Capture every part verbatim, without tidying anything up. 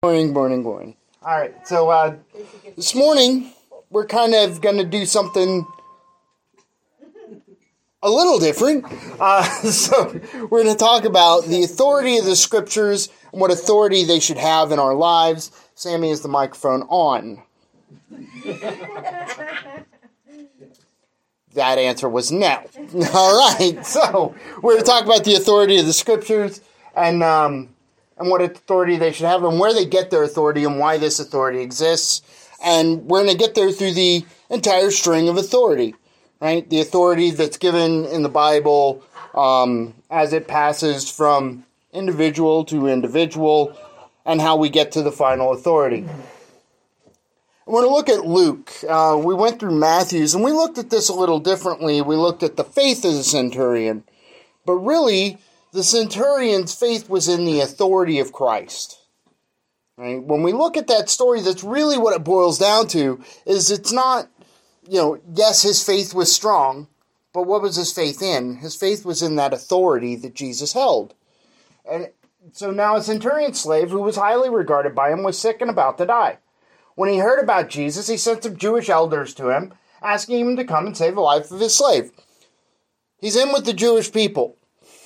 Morning, morning, morning. All right, so uh, this morning we're kind of going to do something a little different. Uh, so we're going to talk about the authority of the scriptures and what authority they should have in our lives. Sammy, is the microphone on? That answer was no. All right, so we're going to talk about the authority of the scriptures and um, and what authority they should have and where they get their authority and why this authority exists. And we're going to get there through the entire string of authority, right? The authority that's given in the Bible um, as it passes from individual to individual and how we get to the final authority. We're going to look at Luke. Uh, we went through Matthew's, and we looked at this a little differently. We looked at the faith of the centurion. But really, the centurion's faith was in the authority of Christ. Right? When we look at that story, that's really what it boils down to, is it's not, you know, yes, his faith was strong, but what was his faith in? His faith was in that authority that Jesus held. And so now a centurion slave who was highly regarded by him was sick and about to die. When he heard about Jesus, he sent some Jewish elders to him, asking him to come and save the life of his slave. He's in with the Jewish people,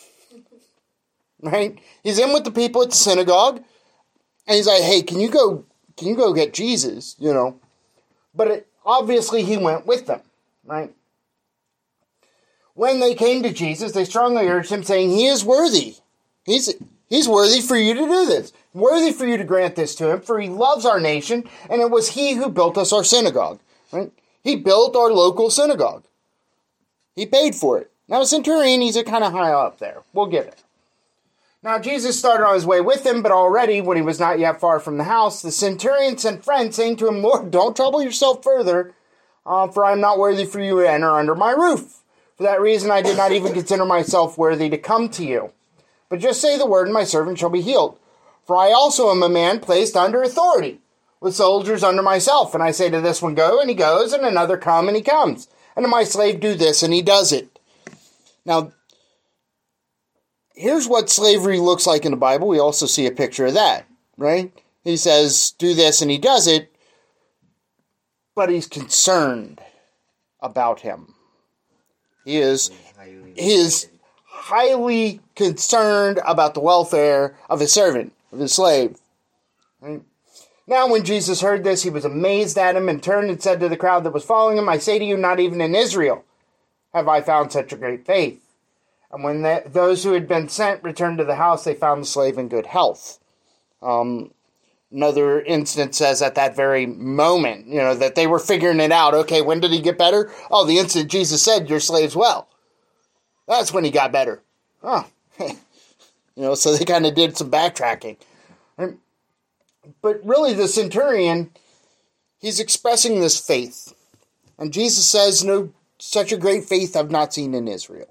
right? He's in with the people at the synagogue, and he's like, "Hey, can you go? Can you go get Jesus?" You know, but it, obviously he went with them, right? When they came to Jesus, they strongly urged him, saying, "He is worthy. He's he's worthy for you to do this." Worthy for you to grant this to him, for he loves our nation, and it was he who built us our synagogue. Right? He built our local synagogue. He paid for it. Now, a centurion, he's a kind of high up there. We'll get it. Now, Jesus started on his way with him, but already, when he was not yet far from the house, the centurion sent friends, saying to him, "Lord, don't trouble yourself further, uh, for I am not worthy for you to enter under my roof. For that reason, I did not even consider myself worthy to come to you. But just say the word, and my servant shall be healed. For I also am a man placed under authority, with soldiers under myself. And I say to this one, go, and he goes, and another, come, and he comes. And to my slave, do this, and he does it." Now, here's what slavery looks like in the Bible. We also see a picture of that, right? He says, do this, and he does it, but he's concerned about him. He is, he is highly concerned about the welfare of his servant, of his slave. Right? Now when Jesus heard this, he was amazed at him and turned and said to the crowd that was following him, "I say to you, not even in Israel have I found such a great faith." And when the, those who had been sent returned to the house, they found the slave in good health. Um, another instance says at that very moment, you know, that they were figuring it out. Okay, when did he get better? Oh, the instant Jesus said, "Your slave's well." That's when he got better. Oh, you know, so they kind of did some backtracking. But really, the centurion, he's expressing this faith. And Jesus says, "No, such a great faith I've not seen in Israel."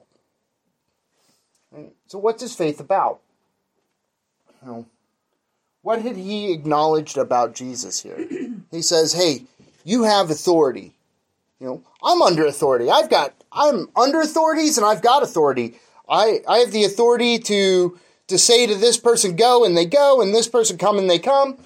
So what's his faith about? You know, what had he acknowledged about Jesus here? He says, "Hey, you have authority. You know, I'm under authority. I've got, I'm under authorities and I've got authority. I, I have the authority to, to say to this person, go, and they go, and this person, come, and they come.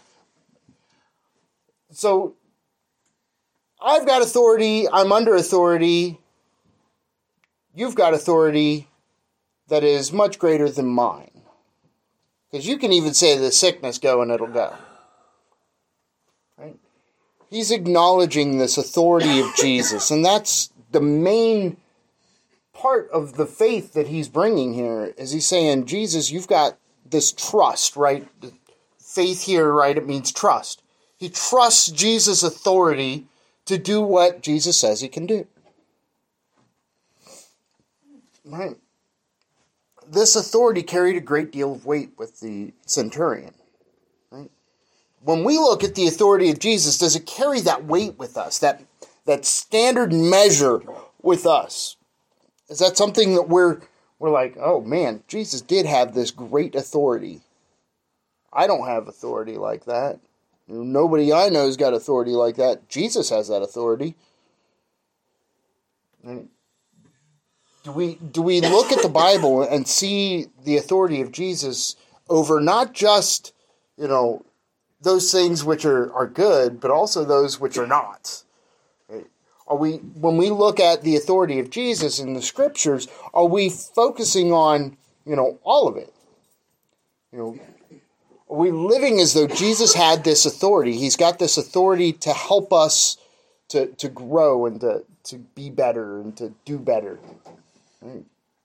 So, I've got authority, I'm under authority. You've got authority that is much greater than mine. Because you can even say to the sickness, go, and it'll go." Right? He's acknowledging this authority of Jesus, and that's the main part of the faith that he's bringing here, is he's saying, Jesus, you've got this trust, right? Faith here, right, it means trust. He trusts Jesus' authority to do what Jesus says he can do. Right? This authority carried a great deal of weight with the centurion. Right? When we look at the authority of Jesus, does it carry that weight with us, that, that standard measure with us? Is that something that we're we're like, oh man, Jesus did have this great authority. I don't have authority like that. Nobody I know has got authority like that. Jesus has that authority. Right? Do we do we look at the Bible and see the authority of Jesus over not just, you know, those things which are, are good, but also those which are not. Right? Are we, when we look at the authority of Jesus in the scriptures, are we focusing on, you know, all of it? You know, are we living as though Jesus had this authority? He's got this authority to help us to, to grow and to, to be better and to do better. Right?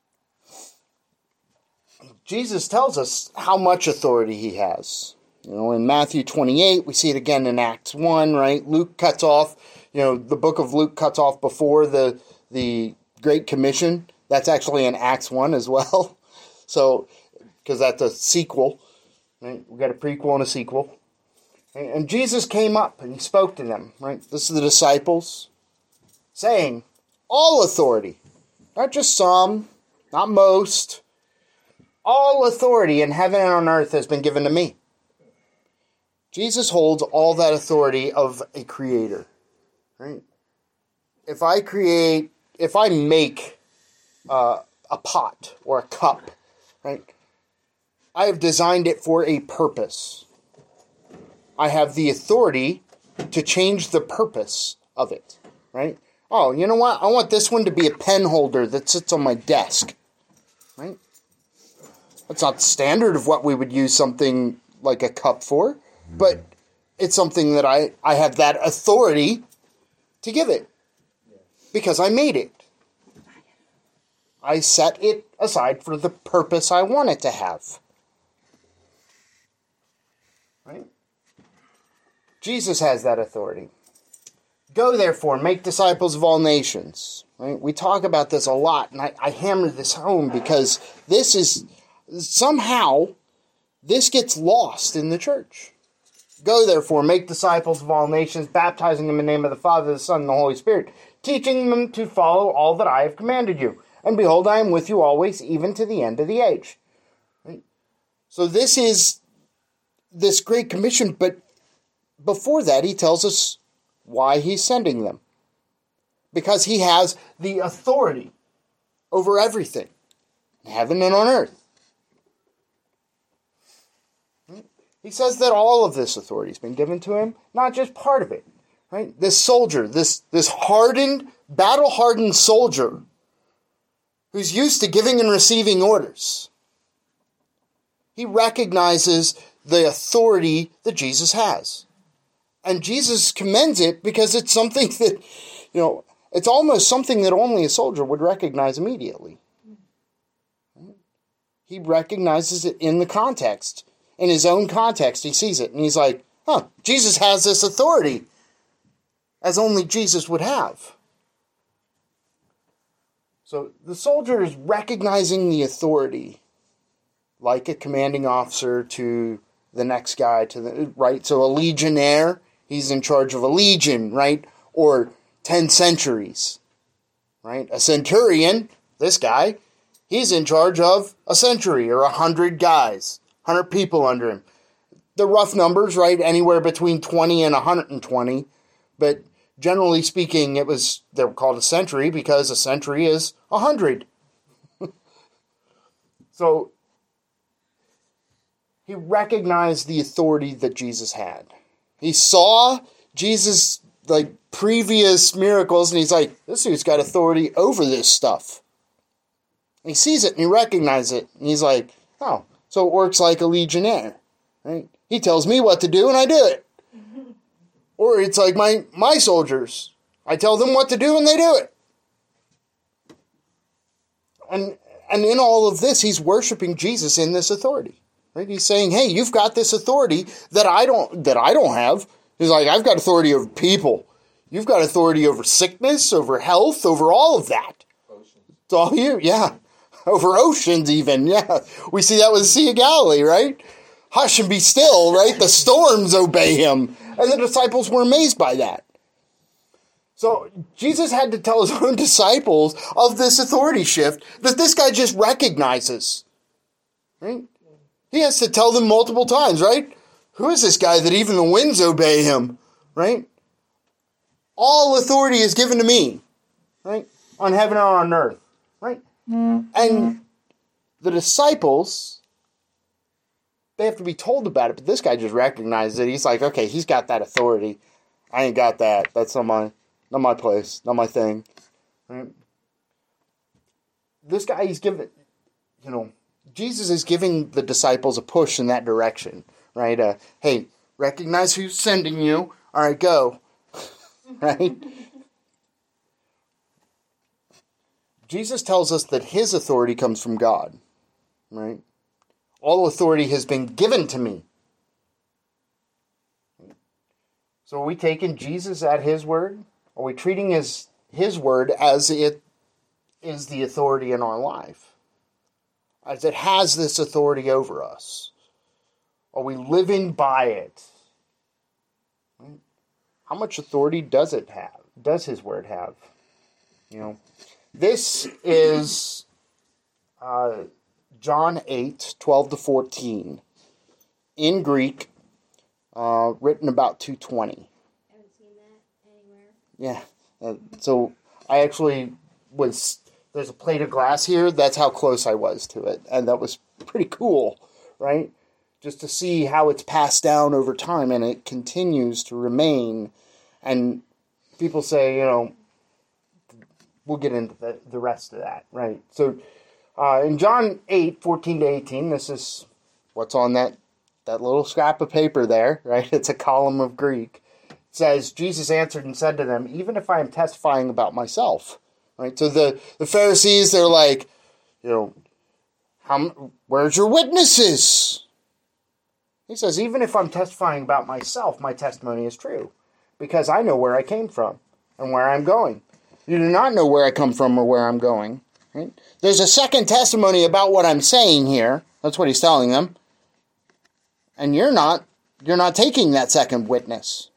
Jesus tells us how much authority he has. You know, in Matthew twenty-eight, we see it again in Acts one, right? Luke cuts off, you know, the book of Luke cuts off before the the Great Commission. That's actually in Acts one as well. So, because that's a sequel. Right? We got a prequel and a sequel. Right? And Jesus came up and he spoke to them, right? This is the disciples, saying, all authority, not just some, not most, all authority in heaven and on earth has been given to me. Jesus holds all that authority of a creator, right? If I create, if I make uh, a pot or a cup, right? I have designed it for a purpose. I have the authority to change the purpose of it, right? Oh, you know what? I want this one to be a pen holder that sits on my desk, right? That's not standard of what we would use something like a cup for, but it's something that I, I have that authority to give it because I made it. I set it aside for the purpose I want it to have. Right? Jesus has that authority. Go therefore, make disciples of all nations. Right? We talk about this a lot, and I, I hammer this home because this is, somehow, this gets lost in the church. Go therefore, make disciples of all nations, baptizing them in the name of the Father, the Son, and the Holy Spirit, teaching them to follow all that I have commanded you. And behold, I am with you always, even to the end of the age. Right? So this is this Great Commission, but before that, he tells us why he's sending them. Because he has the authority over everything, in heaven and on earth. Right? He says that all of this authority has been given to him, not just part of it. Right? This soldier, this, this hardened, battle-hardened soldier, who's used to giving and receiving orders. He recognizes the authority that Jesus has. And Jesus commends it because it's something that, you know, it's almost something that only a soldier would recognize immediately. He recognizes it in the context. In his own context, he sees it. And he's like, huh, Jesus has this authority as only Jesus would have. So the soldier is recognizing the authority, like a commanding officer to the next guy, to the right. So a legionnaire, he's in charge of a legion, right? Or ten centuries, right? A centurion, this guy, he's in charge of a century or a hundred guys, hundred people under him. The rough numbers, right? Anywhere between twenty and one hundred twenty, but generally speaking, it was, they were called a century because a century is a hundred. So, he recognized the authority that Jesus had. He saw Jesus' like previous miracles, and he's like, this dude's got authority over this stuff. And he sees it, and he recognizes it, and he's like, oh, so it works like a legionnaire, right? He tells me what to do, and I do it. Or it's like my, my soldiers. I tell them what to do and they do it. And and in all of this, he's worshiping Jesus in this authority. Right? He's saying, hey, you've got this authority that I don't that I don't have. He's like, I've got authority over people. You've got authority over sickness, over health, over all of that. Oceans. It's all you, yeah. Over oceans even, yeah. We see that with the Sea of Galilee, right? Hush and be still, right? The storms obey him. And the disciples were amazed by that. So Jesus had to tell his own disciples of this authority shift that this guy just recognizes. Right? He has to tell them multiple times, right? Who is this guy that even the winds obey him? Right? All authority is given to me. Right? On heaven and on earth. Right? Mm-hmm. And the disciples they have to be told about it. But this guy just recognizes it. He's like, okay, he's got that authority. I ain't got that. That's not my, not my place, not my thing. Right? This guy, he's giving, you know, Jesus is giving the disciples a push in that direction, right? Uh, hey, recognize who's sending you. All right, go. Right? Jesus tells us that his authority comes from God, right? All authority has been given to me. So are we taking Jesus at his word? Are we treating his, his word as it is the authority in our life? As it has this authority over us? Are we living by it? Right? How much authority does it have? Does his word have? You know, this is uh, John eight, twelve to fourteen. In Greek, uh, written about two twenty. I haven't seen that anywhere. Yeah. Uh, so I actually was, there's a plate of glass here. That's how close I was to it. And that was pretty cool, right? Just to see how it's passed down over time and it continues to remain. And people say, you know, we'll get into the, the rest of that, right? So uh, in John eight, fourteen to eighteen, this is what's on that, that little scrap of paper there, right? It's a column of Greek. It says, Jesus answered and said to them, even if I am testifying about myself, right? So the, the Pharisees, they're like, you know, how, where's your witnesses? He says, even if I'm testifying about myself, my testimony is true, because I know where I came from and where I'm going. You do not know where I come from or where I'm going. Right? There's a second testimony about what I'm saying here. That's what he's telling them. And you're not, you're not taking that second witness.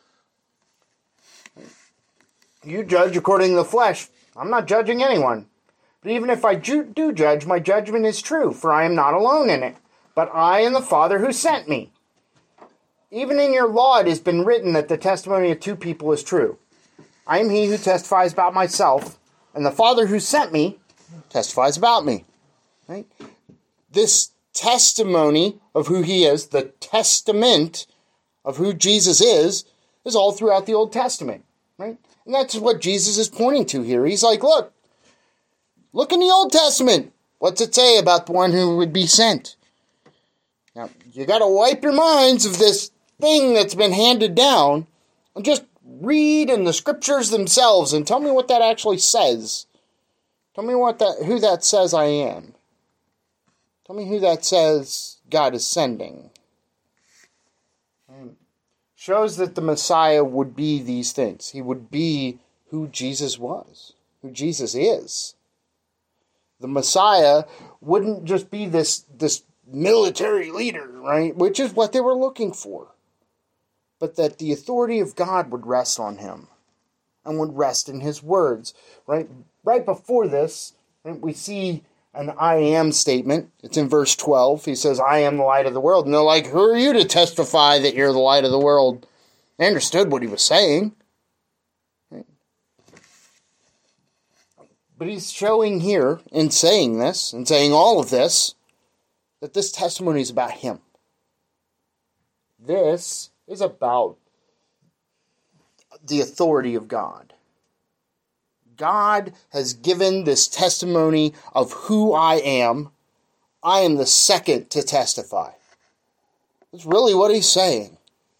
You judge according to the flesh. I'm not judging anyone. But even if I do judge, my judgment is true, for I am not alone in it, but I and the Father who sent me. Even in your law it has been written that the testimony of two people is true. I am he who testifies about myself, and the Father who sent me testifies about me. Right? This testimony of who he is, the testament of who Jesus is, is all throughout the Old Testament. Right? And that's what Jesus is pointing to here. He's like, look, look in the Old Testament. What's it say about the one who would be sent? Now, you got to wipe your minds of this thing that's been handed down and just read in the scriptures themselves and tell me what that actually says. Tell me what that, who that says I am. Tell me who that says God is sending. And shows that the Messiah would be these things. He would be who Jesus was, who Jesus is. The Messiah wouldn't just be this, this military leader, right? Which is what they were looking for. But that the authority of God would rest on him and would rest in his words, right? Right before this, right, we see an I am statement. It's in verse twelve. He says, I am the light of the world. And they're like, who are you to testify that you're the light of the world? They understood what he was saying. Right? But he's showing here, in saying this, and saying all of this, that this testimony is about him. This is about the authority of God. God has given this testimony of who I am. I am the second to testify. That's really what he's saying.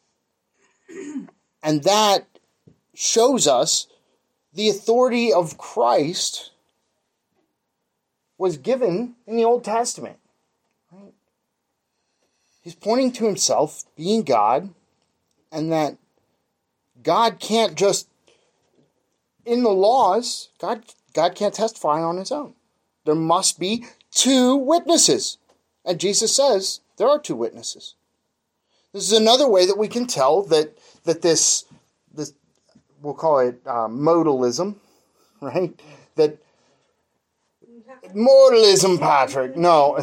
And that shows us the authority of Christ was given in the Old Testament. Right? He's pointing to himself being God, and that God can't just, in the laws, God, God can't testify on his own. There must be two witnesses. And Jesus says there are two witnesses. This is another way that we can tell that, that this, this, we'll call it uh, modalism, right? That modalism, Patrick. No.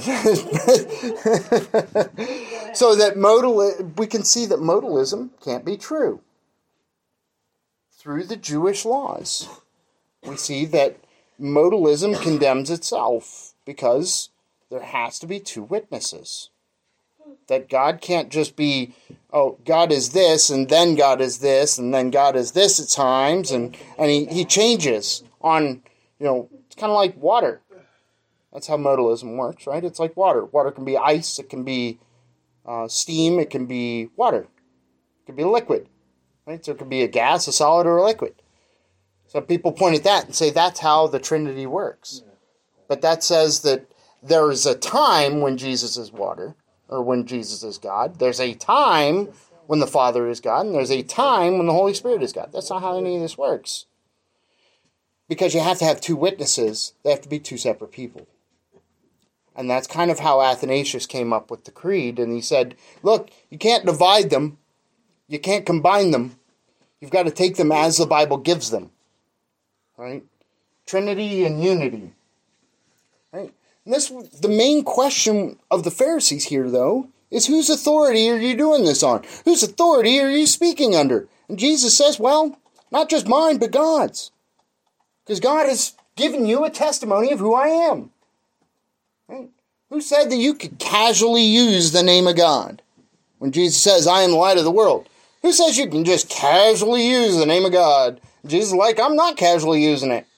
So that modal, we can see that modalism can't be true. Through the Jewish laws, we see that modalism condemns itself because there has to be two witnesses. That God can't just be, oh, God is this, and then God is this, and then God is this at times, and, and he, he changes on, you know, it's kind of like water. That's how modalism works, right? It's like water. Water can be ice, it can be uh, steam, it can be water. It can be liquid, right? So it can be a gas, a solid, or a liquid. So people point at that and say that's how the Trinity works. But that says that there is a time when Jesus is water, or when Jesus is God. There's a time when the Father is God, and there's a time when the Holy Spirit is God. That's not how any of this works. Because you have to have two witnesses. They have to be two separate people. And that's kind of how Athanasius came up with the creed. And he said, look, you can't divide them. You can't combine them. You've got to take them as the Bible gives them. Right? Trinity and unity. Right? And this, the main question of the Pharisees here, though, is whose authority are you doing this on? Whose authority are you speaking under? And Jesus says, well, not just mine, but God's. Because God has given you a testimony of who I am. Right? Who said that you could casually use the name of God? When Jesus says, I am the light of the world. Who says you can just casually use the name of God? Jesus is like, I'm not casually using it.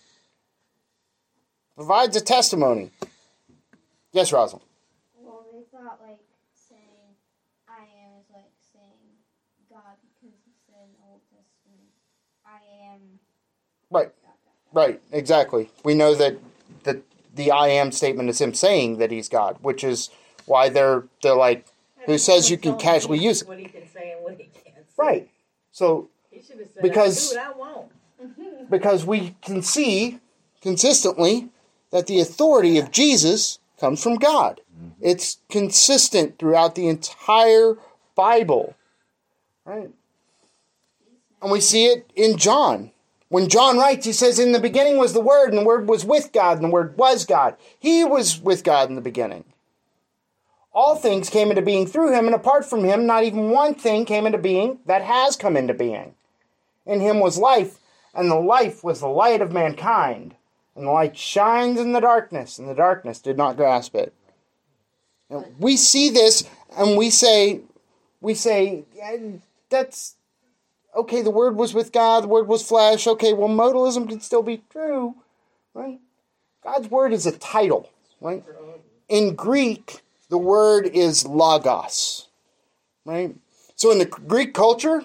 Provides a testimony. Yes, Rosalind. Well, they thought, like, saying, I am is like saying God, because he said in the Old Testament, I am. Right. Right, exactly. We know that the, the I am statement is him saying that he's God, which is why they're they're like, who says you can casually use it? What he can say and what he can't say. Right. So, he should have said, because, I do what I want. because we can see consistently that the authority of Jesus comes from God. Mm-hmm. It's consistent throughout the entire Bible. Right? And we see it in John. When John writes, he says, in the beginning was the Word, and the Word was with God, and the Word was God. He was with God in the beginning. All things came into being through him, and apart from him, not even one thing came into being that has come into being. In him was life, and the life was the light of mankind. And the light shines in the darkness, and the darkness did not grasp it. Now, we see this, and we say, we say, yeah, that's... okay, the Word was with God, the Word was flesh. Okay, well, modalism can still be true, right? God's Word is a title, right? In Greek, the word is logos, right? So in the Greek culture,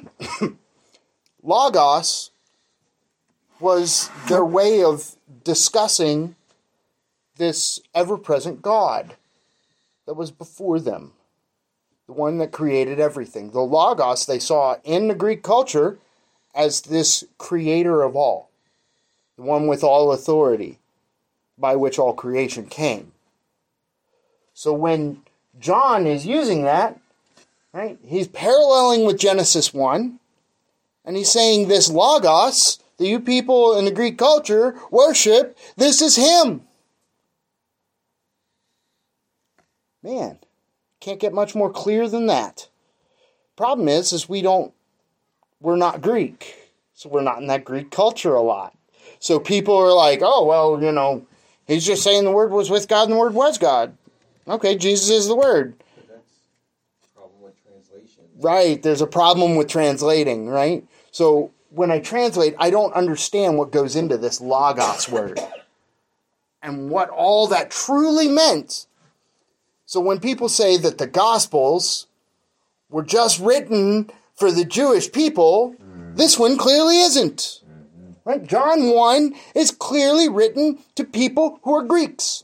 logos was their way of discussing this ever-present God that was before them. The one that created everything. The Logos they saw in the Greek culture as this creator of all. The one with all authority by which all creation came. So when John is using that, right, he's paralleling with Genesis one. And he's saying this Logos that you people in the Greek culture worship, this is him. Man. Can't get much more clear than that. Problem is, is we don't, we're not Greek. So we're not in that Greek culture a lot. So people are like, oh, well, you know, he's just saying the Word was with God and the Word was God. Okay, Jesus is the Word. But that's a problem with translation. Right, there's a problem with translating, right? So when I translate, I don't understand what goes into this Logos word. And what all that truly meant. So when people say that the Gospels were just written for the Jewish people, mm. this one clearly isn't. Mm-hmm. Right? John one is clearly written to people who are Greeks.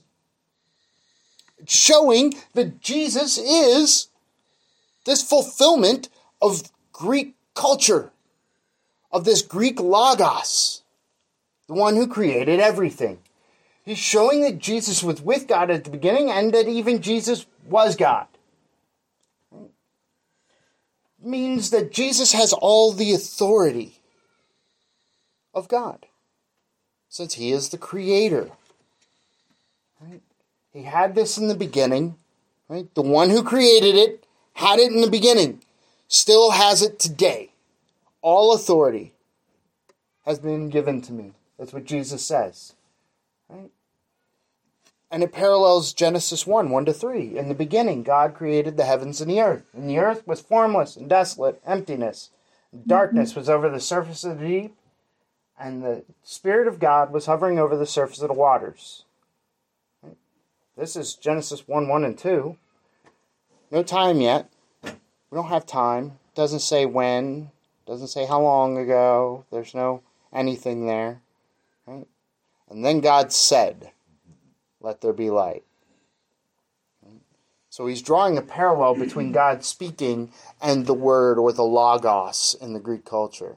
Showing that Jesus is this fulfillment of Greek culture, of this Greek Logos, the one who created everything. He's showing that Jesus was with God at the beginning and that even Jesus was God. It means that Jesus has all the authority of God, since he is the creator. Right? He had this in the beginning. Right? The one who created it had it in the beginning, still has it today. All authority has been given to me. That's what Jesus says. Right? And it parallels Genesis one, one to three. In the beginning, God created the heavens and the earth. And the earth was formless and desolate, emptiness. Darkness was over the surface of the deep. And the Spirit of God was hovering over the surface of the waters. This is Genesis one, one and two. No time yet. We don't have time. Doesn't say when. Doesn't say how long ago. There's no anything there. Right? And then God said, let there be light. So he's drawing a parallel between God speaking and the word, or the logos in the Greek culture.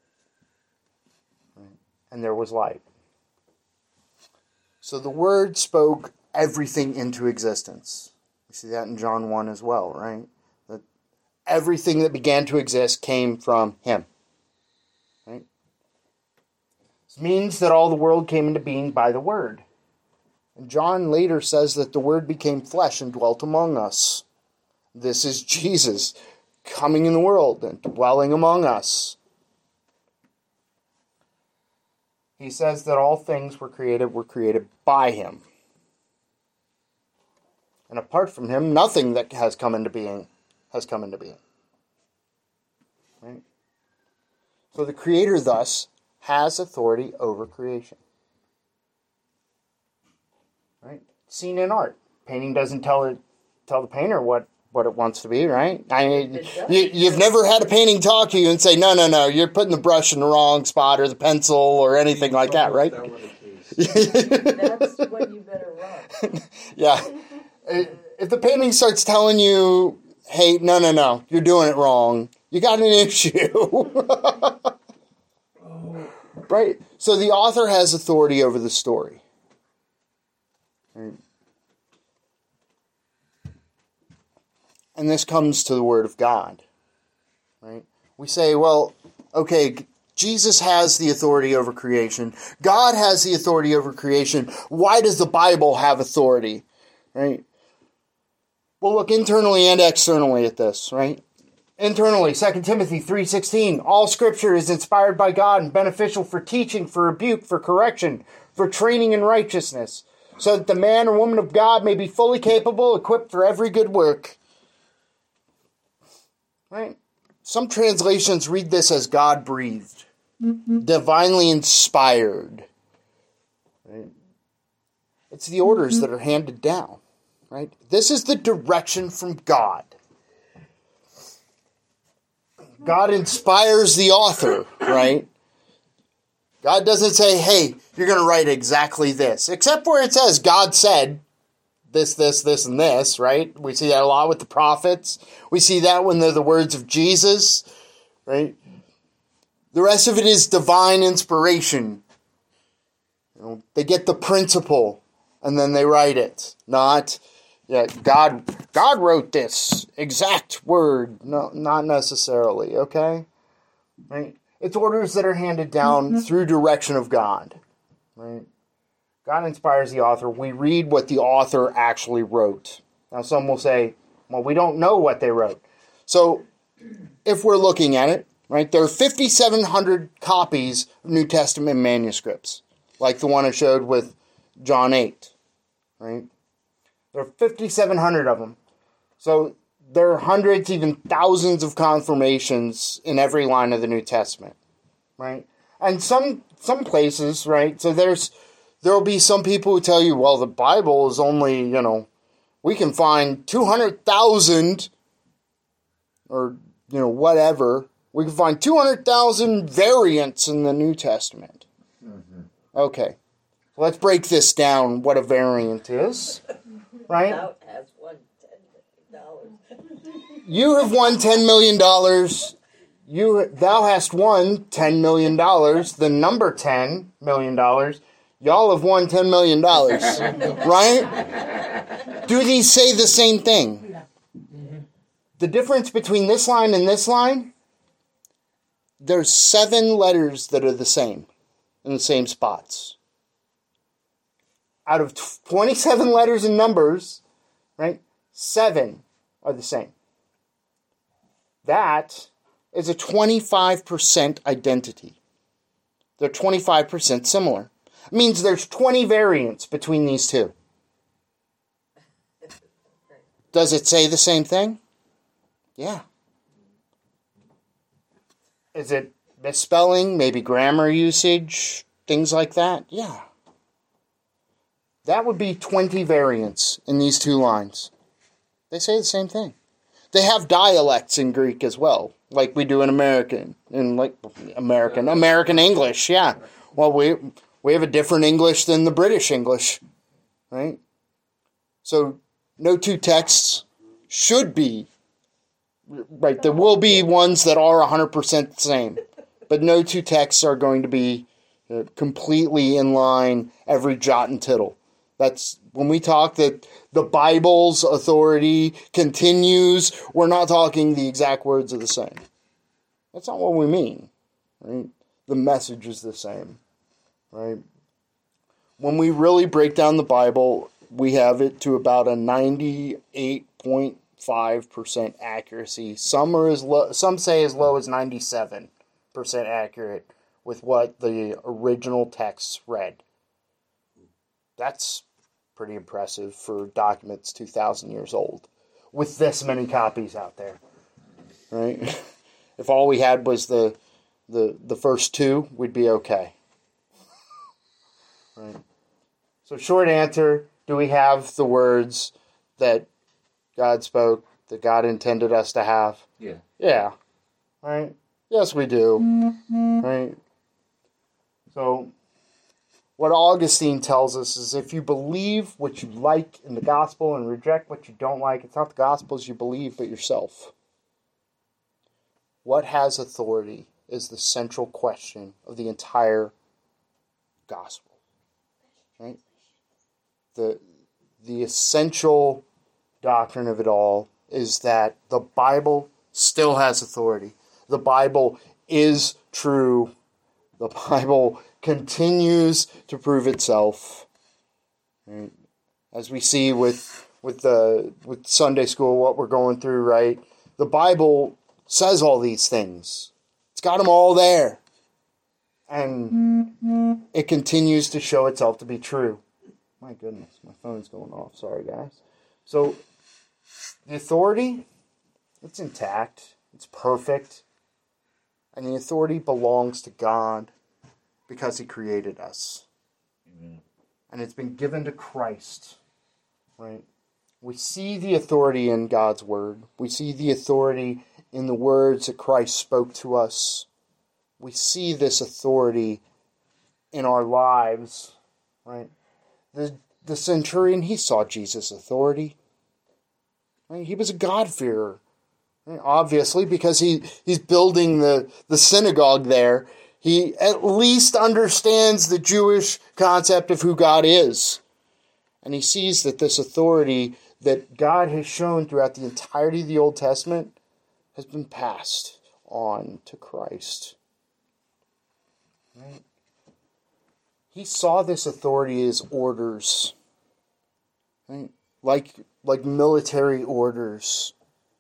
And there was light. So the word spoke everything into existence. We see that in John one as well, right? That everything that began to exist came from him. Right? This means that all the world came into being by the word. And John later says that the word became flesh and dwelt among us. This is Jesus coming in the world and dwelling among us. He says that all things were created were created by him. And apart from him, nothing that has come into being has come into being. Right? So the Creator thus has authority over creation. Right? Seen in art. Painting doesn't tell it tell the painter what, what it wants to be, right? I mean, you, you've never had a painting talk to you and say, no, no, no, you're putting the brush in the wrong spot or the pencil or anything like that, right? That's when you better run. Yeah. If the painting starts telling you, hey, no, no, no, you're doing it wrong, you got an issue. Right? So the author has authority over the story. Right? And this comes to the Word of God. Right? We say, well, okay, Jesus has the authority over creation. God has the authority over creation. Why does the Bible have authority? Right? We'll look internally and externally at this, right? Internally, Second Timothy three sixteen, all Scripture is inspired by God and beneficial for teaching, for rebuke, for correction, for training in righteousness, so that the man or woman of God may be fully capable, equipped for every good work. Right? Some translations read this as God-breathed, mm-hmm. divinely inspired. Right? It's the orders mm-hmm. that are handed down. Right? This is the direction from God. God inspires the author, right? God doesn't say, hey, you're going to write exactly this. Except where it says God said this, this, this, and this, right? We see that a lot with the prophets. We see that when they're the words of Jesus, right? The rest of it is divine inspiration. You know, they get the principle and then they write it. Not, yeah, God God wrote this exact word. No, not necessarily, okay? Right? It's orders that are handed down mm-hmm. through direction of God. Right? God inspires the author. We read what the author actually wrote. Now some will say, well, we don't know what they wrote. So if we're looking at it, right, there are fifty-seven hundred copies of New Testament manuscripts, like the one I showed with John eight. Right? There are fifty-seven hundred of them. So there are hundreds, even thousands of confirmations in every line of the New Testament, right? And some some places, right? So there's there will be some people who tell you, well, the Bible is only, you know, we can find two hundred thousand or, you know, whatever. We can find two hundred thousand variants in the New Testament. Mm-hmm. Okay. Let's break this down, what a variant is, right? You have won ten million dollars. You, thou hast won ten million dollars. The number ten million dollars. Y'all have won ten million dollars. Right? Do these say the same thing? The difference between this line and this line, there's seven letters that are the same in the same spots. Out of twenty-seven letters and numbers, right, seven are the same. That is a twenty-five percent identity. They're twenty-five percent similar. It means there's twenty variants between these two. Does it say the same thing? Yeah. Is it misspelling, maybe grammar usage, things like that? Yeah. That would be twenty variants in these two lines. They say the same thing. They have dialects in Greek as well, like we do in American, in like American, American English, yeah. Well, we we have a different English than the British English, right? So no two texts should be, right, there will be ones that are one hundred percent the same, but no two texts are going to be uh, completely in line, every jot and tittle. That's when we talk that the Bible's authority continues, we're not talking the exact words are the same. That's not what we mean, right? The message is the same, right? When we really break down the Bible, we have it to about a ninety-eight point five percent accuracy. Some are as low, some say as low as ninety-seven percent accurate with what the original texts read. That's pretty impressive for documents two thousand years old with this many copies out there, right? If all we had was the the the first two, we'd be okay. Right. So short answer, do we have the words that God spoke, that God intended us to have? Yeah. Yeah. Right? Yes, we do. Right? So what Augustine tells us is if you believe what you like in the gospel and reject what you don't like, it's not the gospels you believe, but yourself. What has authority is the central question of the entire gospel. Right? The, the essential doctrine of it all is that the Bible still has authority. The Bible is true. The Bible continues to prove itself. Right? As we see with with the with Sunday school, what we're going through, right? The Bible says all these things. It's got them all there. And it continues to show itself to be true. My goodness, my phone's going off. Sorry, guys. So, the authority, it's intact. It's perfect. And the authority belongs to God because He created us. Amen. And it's been given to Christ. Right? We see the authority in God's Word. We see the authority in the words that Christ spoke to us. We see this authority in our lives. Right? The, the centurion, he saw Jesus' authority. Right? He was a God-fearer. Right? Obviously, because he, he's building the, the synagogue there. He at least understands the Jewish concept of who God is. And he sees that this authority that God has shown throughout the entirety of the Old Testament has been passed on to Christ. Right? He saw this authority as orders, right? like, like military orders.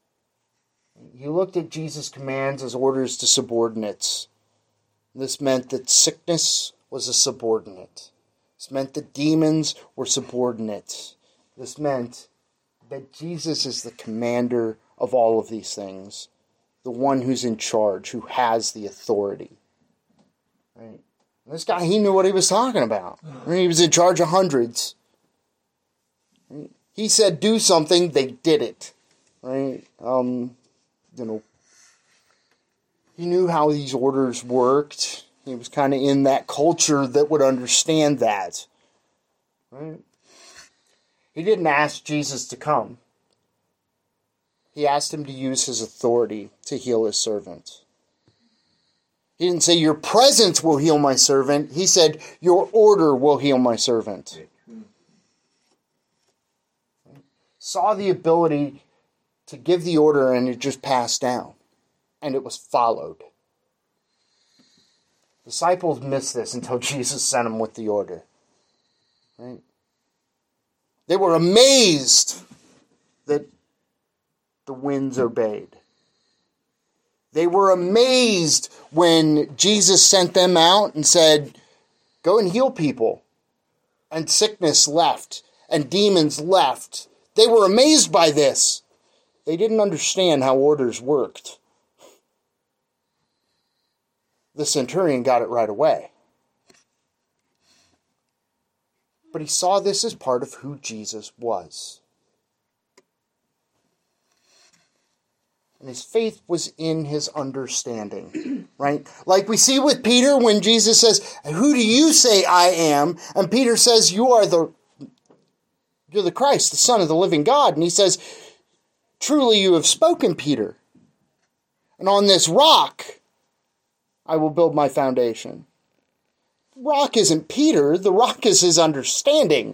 He looked at Jesus' commands as orders to subordinates. This meant that sickness was a subordinate. This meant that demons were subordinate. This meant that Jesus is the commander of all of these things, the one who's in charge, who has the authority. Right? This guy, he knew what he was talking about. He was in charge of hundreds. He said, do something, they did it. Right? Um, you know, he knew how these orders worked. He was kind of in that culture that would understand that. Right? He didn't ask Jesus to come. He asked him to use his authority to heal his servant. He didn't say, your presence will heal my servant. He said, your order will heal my servant. Saw the ability to give the order and it just passed down. And it was followed. Disciples missed this until Jesus sent them with the order. Right? They were amazed that the winds obeyed. They were amazed when Jesus sent them out and said, go and heal people. And sickness left. And demons left. They were amazed by this. They didn't understand how orders worked. The centurion got it right away. But he saw this as part of who Jesus was. And his faith was in his understanding, right? Like we see with Peter when Jesus says, "Who do you say I am?" And Peter says, "You are the, you're the Christ, the Son of the living God." And he says, "Truly you have spoken, Peter. And on this rock I will build my foundation." The rock isn't Peter, the rock is his understanding.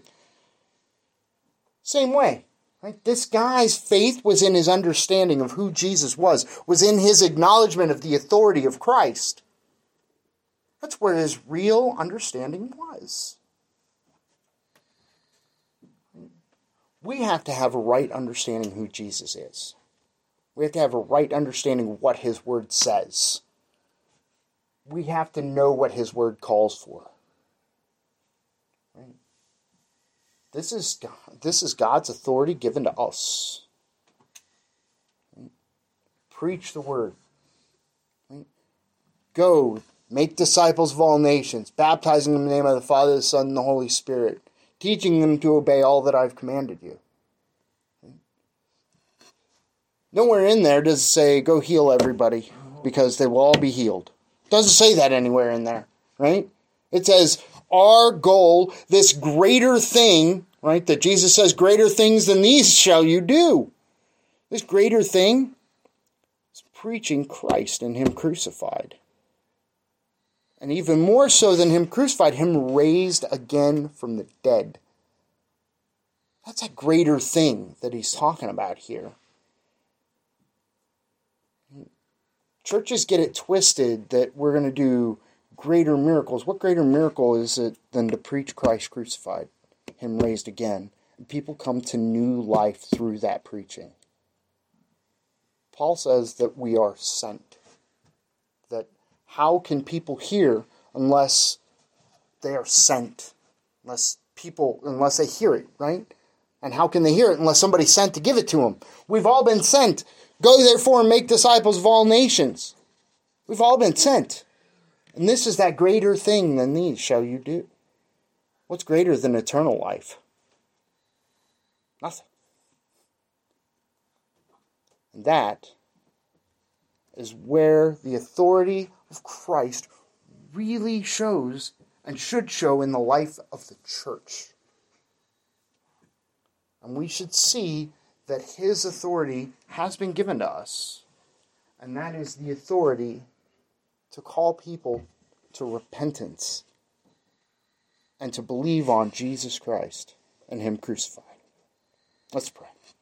Same way. Right? This guy's faith was in his understanding of who Jesus was, was in his acknowledgement of the authority of Christ. That's where his real understanding was. We have to have a right understanding who Jesus is. We have to have a right understanding of what his word says. We have to know what his word calls for. Right? This is, this is God's authority given to us. Right? Preach the word. Right? Go, make disciples of all nations, baptizing them in the name of the Father, the Son, and the Holy Spirit, teaching them to obey all that I've commanded you. Right? Nowhere in there does it say, go heal everybody, because they will all be healed. It doesn't say that anywhere in there, right? It says, our goal, this greater thing, right, that Jesus says, greater things than these shall you do. This greater thing is preaching Christ and him crucified. And even more so than him crucified, him raised again from the dead. That's a greater thing that he's talking about here. Churches get it twisted that we're going to do greater miracles. What greater miracle is it than to preach Christ crucified, him raised again? And people come to new life through that preaching. Paul says that we are sent. That how can people hear unless they are sent? Unless people, unless they hear it, right? And how can they hear it unless somebody's sent to give it to them? We've all been sent. Go therefore and make disciples of all nations. We've all been sent. And this is that greater thing than these shall you do. What's greater than eternal life? Nothing. And that is where the authority of Christ really shows and should show in the life of the church. And we should see that his authority has been given to us. And that is the authority to call people to repentance and to believe on Jesus Christ and him crucified. Let's pray.